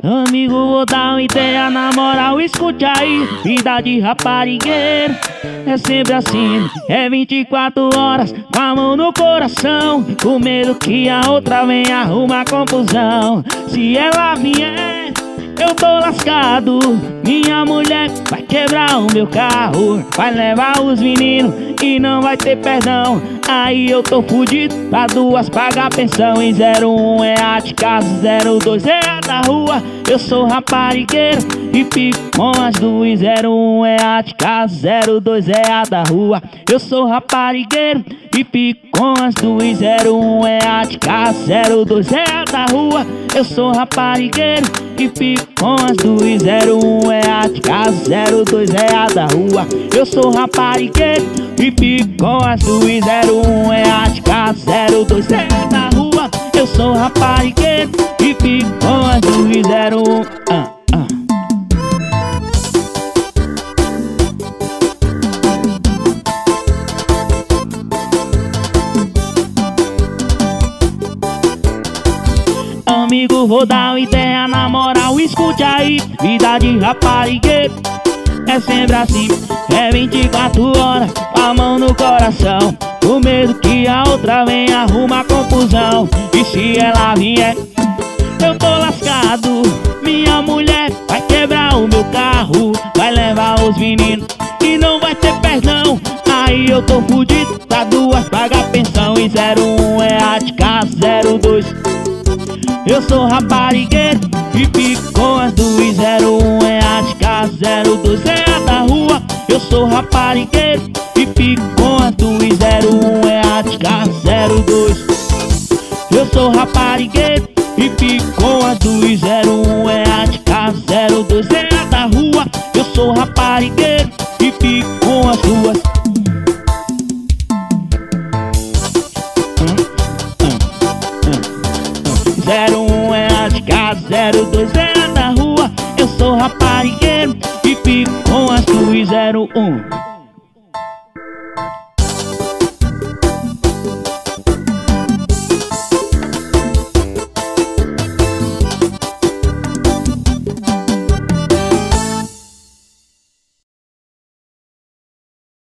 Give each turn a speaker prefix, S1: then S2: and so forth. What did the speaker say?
S1: Amigo, vou dar uma ideia, na moral, escute aí. Vida de raparigueiro é sempre assim, é 24 horas com a mão no coração, com medo que a outra venha arrumar confusão. Se ela vier, eu tô lascado. Minha mulher vai quebrar o meu carro, vai levar os meninos e não vai ter perdão. Aí eu tô fudido, pra duas pagar pensão. Em 01 é a de casa, 02 é a da rua. Eu sou raparigueiro e fico com as duas. 01 é a de casa, 02 é a da rua. Eu sou raparigueiro e fico com as duas. 01 é a de casa, 02 é a da rua. Eu sou raparigueiro e fico com as duas. 01 é a de casa, 02 é a da rua. Eu sou raparigueiro e fico com as duas. 01 é a de casa, 02 é a da rua. Eu sou raparigueiro e fico com as duas. 01 Amigo, vou dar uma ideia, na moral, escute aí. Vida de raparigueiro é sempre assim, é 24 horas com a mão no coração, com medo que a outra venha arrumar confusão. E se ela vier, eu tô lascado. Minha mulher vai quebrar o meu carro, vai levar os meninos e não vai ter perdão. Aí eu tô fudido, pra duas pagar pensão. E 01 é a de casa, 02 eu sou raparigueiro e fico com as duas. 01 é a de casa, 02 é a da rua. Eu sou raparigueiro e fico com as duas. 01 é a de casa, 02 eu sou raparigueiro e fico com as duas. 01 é a de casa, 02 é a da rua. Eu sou raparigueiro e fico com as duas. 01 é a de casa, 02 é a da rua. Eu sou raparigueiro e fico com as duas. 01